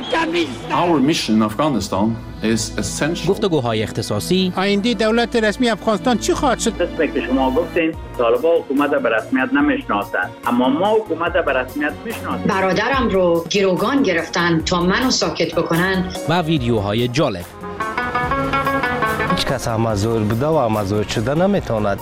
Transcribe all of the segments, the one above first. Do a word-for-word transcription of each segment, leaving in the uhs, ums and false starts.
مرکب نیستم. Our mission in Afghanistan is essential. گفتگوهای اختصاصی. آینده دولت رسمی افغانستان چی خواهد شد؟ قسمی که شما گفتین طالبان حکومت به رسمیت نمیشناسند، اما ما حکومت به رسمیت میشناسیم. برادرم رو گروگان گرفتن تا منو ساکت بکنن. و ویدیوهای جالب. هیچ کس مزور بوده و مزور شده نمیتواند.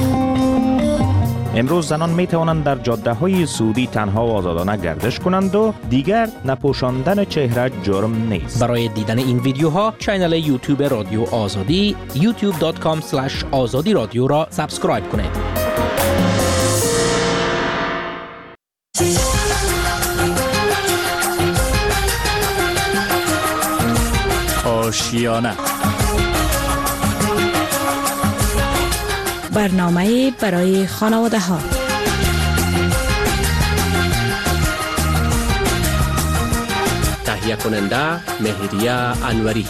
امروز زنان می توانند در جاده های سعودی تنها و آزادانه گردش کنند و دیگر نپوشاندن چهره جرم نیست. برای دیدن این ویدیوها کانال یوتیوب رادیو آزادی یوتیوب دات کام اسلش آزادی رادیو را سابسکرایب کنید. آشیانه برنامه برای خانواده ها. تهیه کننده مهریه انوری.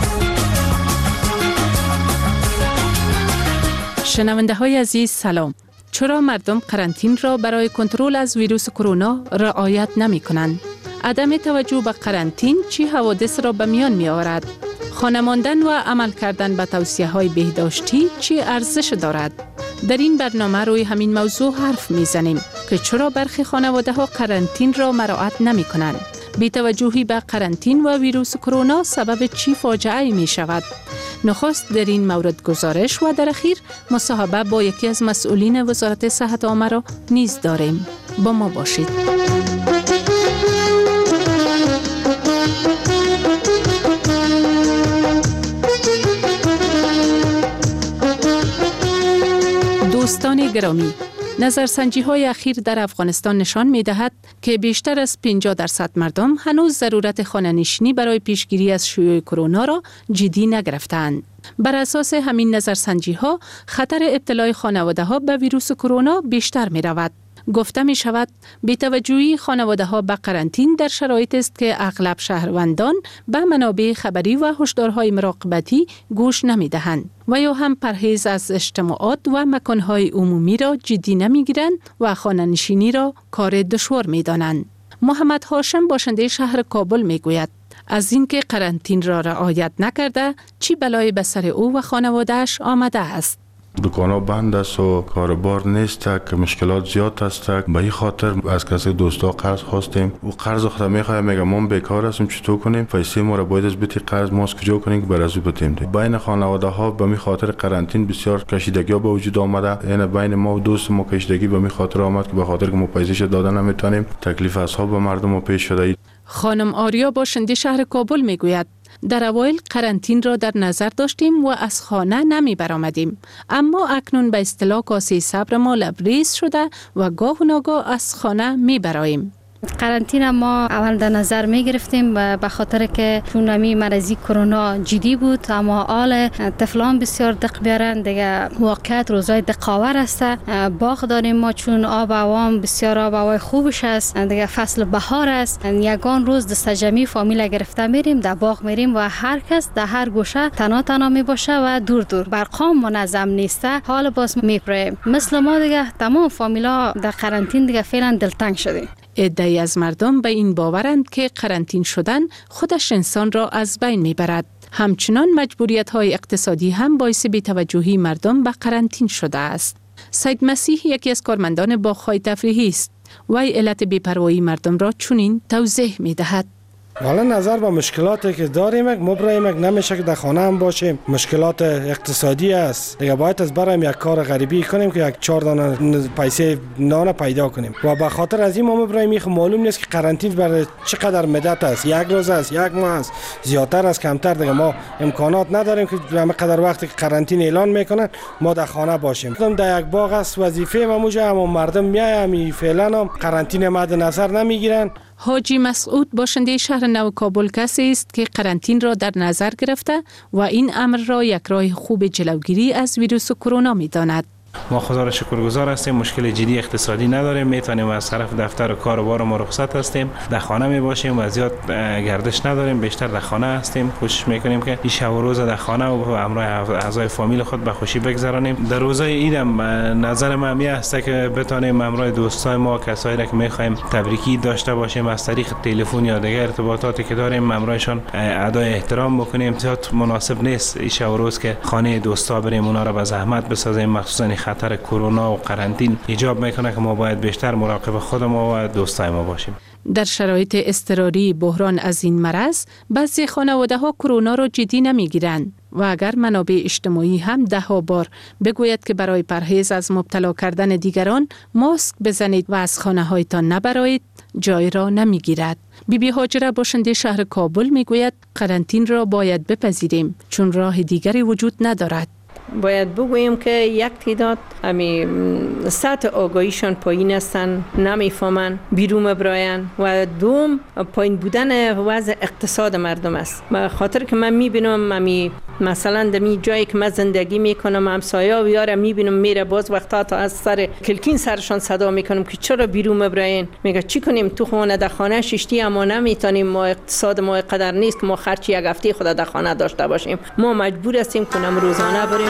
شنونده های عزیز سلام. چرا مردم قرنطین را برای کنترل از ویروس کرونا رعایت نمی کنند؟ عدم توجه به قرنطین چی حوادث را به میان می آورد؟ خانه ماندن و عمل کردن به توصیه های بهداشتی چی ارزش دارد؟ در این برنامه روی همین موضوع حرف میزنیم که چرا برخی خانواده ها قرنطین را مراعات نمی کنند. بی‌توجهی به قرنطین و ویروس کرونا سبب چی فاجعه می شود؟ نخست در این مورد گزارش و در اخیر مصاحبه با یکی از مسئولین وزارت صحت عامه را نیز داریم. با ما باشید. دوستان گرامی، نظرسنجی های اخیر در افغانستان نشان می دهد که بیشتر از پنجاه درصد مردم هنوز ضرورت خانه‌نشینی برای پیشگیری از شیوع کرونا را جدی نگرفتند. بر اساس همین نظرسنجی ها خطر ابتلای خانواده ها به ویروس کرونا بیشتر می رود. گفته می شود بی‌توجهی خانواده ها به قرنطین در شرایط است که اغلب شهروندان به منابع خبری و هشدارهای مراقبتی گوش نمی دهند و یا هم پرهیز از اجتماعات و مکانهای عمومی را جدی نمی گیرند و خانه نشینی را کار دشوار می دانند. محمد هاشم باشنده شهر کابل می گوید از اینکه قرنطین را رعایت نکرده چی بلایی به سر او و خانواده‌اش آمده است. دکانا بند است و کاربار نیست که مشکلات زیاد است. به این خاطر از کسی دوستا قرض خواستیم و قرض خود میخوایم میگم ما بیکار هستیم چطور کنیم پیسه ما را باید از بیت قرض ما کجا کنیم که بر از او بتیم بین خانواده ها به می خاطر قرنطین بسیار کشیدگی ها به وجود آمده. یعنی بین ما و دوست ما کشیدگی به می خاطر آمد که به خاطر که ما پیسه دادن نمیتونیم تکلیف اصحاب به مردم ما پیش شده. خانم آریا باشنده شهر کابل میگوید در اوایل قرنطین را در نظر داشتیم و از خانه نمی برآمدیم، اما اکنون به اصطلاح کاسه صبر ما لبریز شده و گاه و ناگاه از خانه می براییم. قرنطین ما اول در نظر می گرفتیم به خاطر که چون همی مرضی کرونا جدی بود، اما حال طفلان بسیار دق بیارن دیگه واقعیت روزای دقاور است. باغ داریم ما چون آب هوا بسیار آب هوای خوبش است، دیگه فصل بهار است. یگان روز دست جمعی فامیل گرفته میریم در باغ میریم و هر کس در هر گوشه تنها تنها می باشه و دور دور برقام منظم نیسته. حال باز میپریم مثل ما دیگه تمام فامیلا در قرنطین دیگه فعلا دلتنگ شدیم. عده‌ای از مردم به این باورند که قرنطین شدن خودش انسان را از بین میبرد. همچنان مجبوریت‌های اقتصادی هم باعث بی‌توجهی مردم به قرنطین شده است. سید مسیح یکی از کارمندان باغ‌های تفریحی است. وی علت بی‌پروایی مردم را چنین توضیح می‌دهد. حالا نظر به مشکلاتی که داریم ما برایم نمیشه که در خانه هم باشیم. مشکلات اقتصادی است دیگه باید از برایم یک کار غریبی کنیم که یک چهار دانه پیسه نان پیدا کنیم و به خاطر از این ما برایم معلوم نیست که قرنطین برای چقدر مدت است، یک روز است، یک ماه است، زیادتر است، کمتر. دیگه ما امکانات نداریم که همه قدر وقتی که قرنطین اعلان میکنن ما در خانه باشیم. در یک باغ است وظیفه ما موجه اما مردم میایم فعلا هم قرنطین مد نظر نمیگیرن. حاجی مسعود باشنده شهر نو کابل کسی است که قرنطین را در نظر گرفته و این امر را یک راه خوب جلوگیری از ویروس کرونا می داند. ما خدا را شکرگزار هستیم، مشکل جدی اقتصادی نداریم، میتونیم از طرف دفتر و کاروبار ما رخصت هستیم، در خانه می باشیم و زیاد گردش نداریم، بیشتر در خانه هستیم. کوشش میکنیم که این شب و روز در خانه و همراه اعضای فامیل خود به خوشی بگذرانیم. در روزهای عیدم نظر من می است که بتونیم همراه دوستای ما، کسایی را که میخوایم تبریکی داشته باشیم، از طریق تلفن یا دیگر ارتباطاتی که داریم همراهشان ادای احترام بکنیم. زیاد مناسب نیست این شب و روز که خانه دوستا بریم اونا را به زحمت بسازیم، مخصوصا خطر کرونا و قرنطینه ایجاب میکنه که ما باید بیشتر مراقب خود ما و دوستای ما باشیم. در شرایط اضطراری بحران از این مرض، بعضی خانواده ها کرونا را جدی نمیگیرند و اگر منابع اجتماعی هم ده ها بار بگوید که برای پرهیز از مبتلا کردن دیگران ماسک بزنید و از خانه هایتان نبرایید، جای را نمیگیرد. بی بی هاجره باشنده شهر کابل میگوید قرنطینه را باید بپذیریم چون راه دیگری وجود ندارد. باید بگوییم که یک تعداد امی سطح آگاهیشان پایین هستن، نمیفهمن بیرون براین و دوم پایین بودن وضع اقتصاد مردم است. به خاطر که من میبینم امی مثلا در می جایی که من زندگی میکنم همسایه و یار میبینم میره باز وقتا تا از سر کلکین سرشان صدا میکنم که چرا بیرون براین؟ میگه چی کنیم تو خونه در خانه ششتی اما نمیتونیم، ما اقتصاد ما قدر نیست که ما خرچی یک هفته خود در خانه داشته باشیم، ما مجبور هستیم کنم روزانه بریم.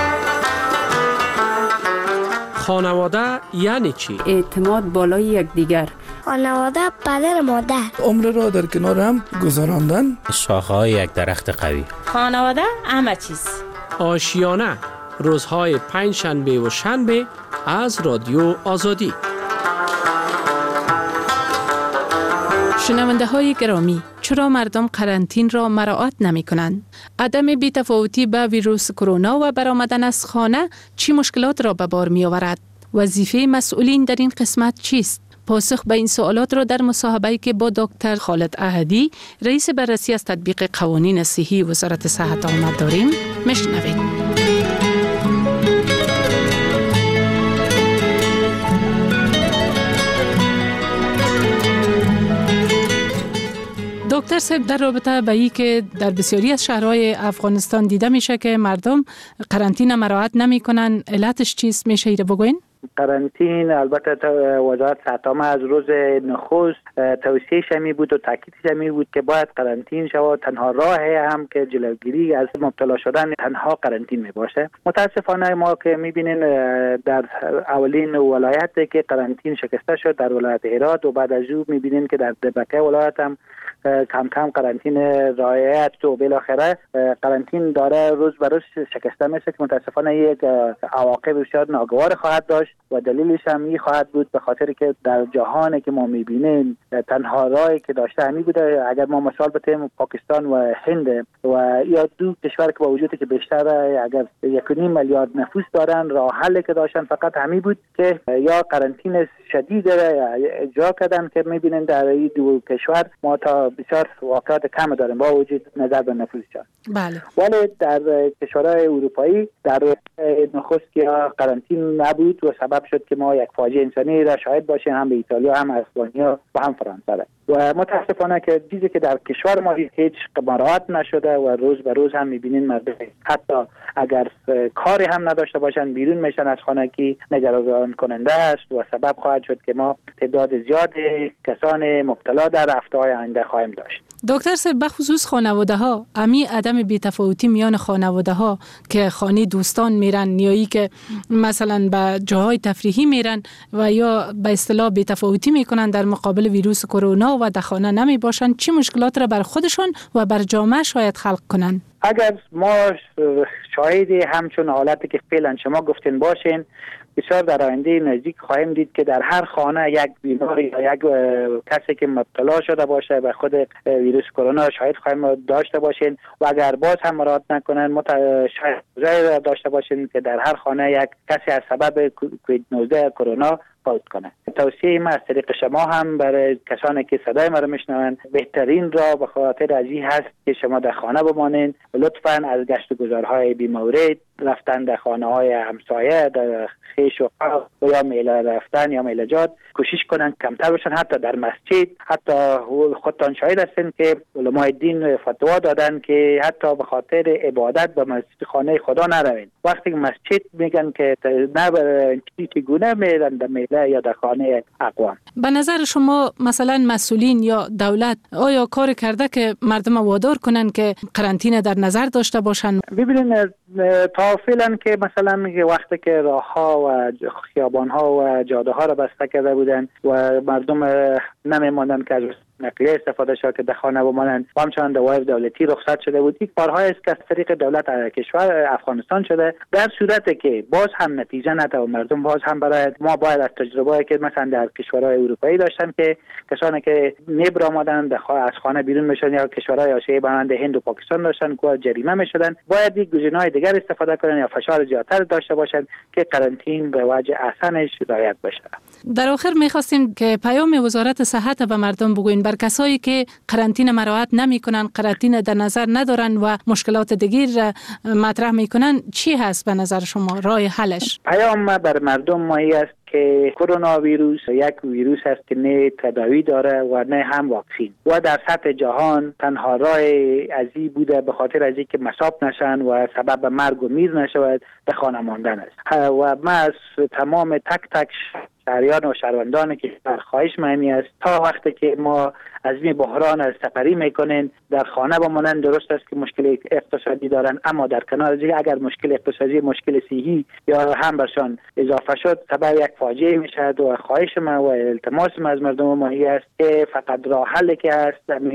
خانواده یعنی چی؟ اعتماد بالای یکدیگر. خانواده پدر مادر. عمر را در کنار هم گذراندن. شاخه‌های یک درخت قوی. خانواده همه چیز. آشیانه روزهای پنج شنبه و شنبه از رادیو آزادی. شنونده های گرامی، چرا مردم قرنطینه را مراعات نمی کنند؟ عدم بی‌تفاوتی با ویروس کرونا و برآمدن از خانه چی مشکلات را به بار می آورد؟ وظیفه مسئولین در این قسمت چیست؟ پاسخ به این سوالات را در مصاحبه‌ای که با دکتر خالد احدی، رئیس بررسی از تطبیق قوانین صحی وزارت صحت آمد داریم میشنوید. دکتر صاحب، در رابطه با این که در بسیاری از شهرهای افغانستان دیده میشه که مردم قرنطینه مراعات نمیکنن، علتش چیست؟ میشه ایره بگوین؟ قرنطینه البته وزارت صحت عامه از روز نخست توصیه شمی بود و تاکید شمی بود که باید قرنطینه شود. تنها راه هم که جلوگیری از مبتلا شدن تنها قرنطینه می باشه. متاسفانه ما که میبینین در اولین ولایتی که قرنطینه شکسته شد در ولایت هرات و بعد از او میبینین که در دبکه ولایت هم کم کم قرنطینه رعایت و بالاخره قرنطینه داره روز به روز شکسته میشه که متاسفانه یک عواقب بسیار ناگوار خواهد داشت و دلیلش هم این خواهد بود به خاطر که در جهانی که ما میبینیم تنها راهی که داشته همین بوده. اگر ما مثال بزنیم پاکستان و هند و یا دو کشور که با وجودی که بیشتر اگر یک و نیم میلیارد نفوس دارن، راه حلی که داشتن فقط همین بود که یا قرنطینه شدید اجرا کردن که میبینیم در این دو کشور ما تا بسیار واقعات کم داریم با وجود نظر به نفوسشان. بله. ولی در کشورهای اروپایی در نخست که قرنطینه نبود و سبب شد که ما یک فاجعه انسانی را شاهد باشیم، هم به ایتالیا هم اسپانیا و هم فرانسه. و متاسفانه که چیزی که در کشور ما هیچ مراعات نشده و روز به روز هم میبینین مردم حتی اگر کاری هم نداشته باشن بیرون میشن از خانگی، نگران کننده است و سبب خواهد شد که ما تعداد زیاد کسان مبتلا در هفته‌های آینده خواهیم داشت. دکتر صاحب، بخصوص خانواده ها، امی عدم بی‌تفاوتی میان خانواده ها که خانه دوستان میرن یا ای که مثلا به جاهای تفریحی میرن و یا به اصطلاح بی‌تفاوتی میکنن در مقابل ویروس کرونا و در خانه نمی باشن، چی مشکلات را بر خودشان و بر جامعه شاید خلق کنن؟ اگر ما شاهد همچون حالتی که فعلا شما گفتین باشین، بسیار در آینده نزدیک خواهیم دید که در هر خانه یک بیماری یا یک کسی که مبتلا شده باشه به خود ویروس کرونا شاید خواهیم داشته باشین و اگر باز هم مراعات نکنن شاید داشته باشین که در هر خانه یک کسی از سبب کووید نوزده کرونا فوت کنه. توصیه ما از طریق شما هم برای کسانی که صدای ما رو میشنوند، بهترین را به خاطر از این هست که شما در خانه بمانید. لطفاً از گشت و گذارهای بی‌مورد، رفتن در خانه های همسایه، در خیش و قوم یا میله رفتن یا میلجات کوشش کنن کمتر باشن. حتی در مسجد، حتی خودتان شاهد هستین که علمای دین فتوا دادن که حتی به خاطر عبادت به مسجد خانه خدا نروین. وقتی مسجد میگن که نه برای چگونه میرن در میله یا در خانه اقوام. به نظر شما مثلا مسئولین یا دولت آیا کار کرده که مردم وادار کنن که قرنطینه در نظر داشته باشن؟ ببینید تا فعلا که مثلا میگه وقتی که راه ها و خیابان ها و جاده ها را بسته کرده بودن و مردم نمیماندن که از نقلیه استفاده شد که در خانه بمانند و همچنان دوائر دولتی رخصت شده بود. این کارهای است که از طریق دولت کشور افغانستان شده. در صورتی که باز هم نتیجه نده و مردم باز هم برای ما باید از تجربه‌ای که مثلا در کشورهای اروپایی داشتن که کسانی که نیبر آمدن از خانه بیرون میشدن یا کشورهای آسیایی مانند هند و پاکستان داشتن که جریمه میشدن، باید یک گزینه‌های دیگر استفاده کنن یا فشار زیادتر داشته باشن که قرنطین به وجه احسنش رعایت بشه. در آخر می‌خواستیم که پیام وزارت صحت به مردم بگوین بر کسایی که قرنطینه مراعات نمی‌کنن، قرنطینه در نظر ندارن و مشکلات دیگر مطرح می‌کنن، چی هست به نظر شما راه حلش؟ پیام ما بر مردم مایی است که کرونا ویروس یک ویروس است که نه تداوی داره و نه هم واکسین و در سطح جهان تنها راه ازی بوده به خاطر ازی که مصاب نشن و سبب مرگ و میر نشود به خانه ماندن است. و ما از تمام تک تک شهریان و شهروندان که خواهش مهمی است تا وقتی که ما از این بحران از سپری میکنین در خانه بمانند. درست است که مشکل اقتصادی دارن، اما در کنار از اگر مشکل اقتصادی مشکل صحی یا هم برشان اضافه شد سبب یک فاجعه میشد. و خواهش ما و التماس ما از مردم ما است که فقط راه حلی که است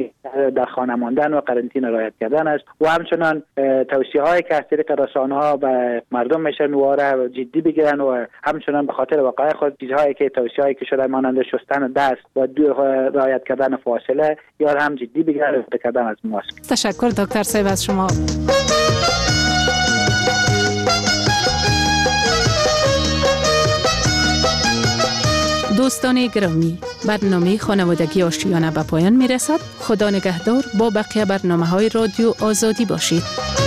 در خانه ماندن و قرنطینه رعایت کردن است و همچنان توصیه هایی که از طریق رسانه ها به مردم میشن و جدی بگیرن و همچنان به خاطر وقایع خود چیزهایی که توصیه هایی که شده مانند شستن دست و رعایت کردن فاصله یا هم جدی بگیرن کردن از ماسک. تشکر دکتر صاحب از شما. دوستان گرامی، برنامه خانوادگی آشیانه به پایان می رسد. خدا نگهدار. با بقیه برنامه های رادیو آزادی باشید.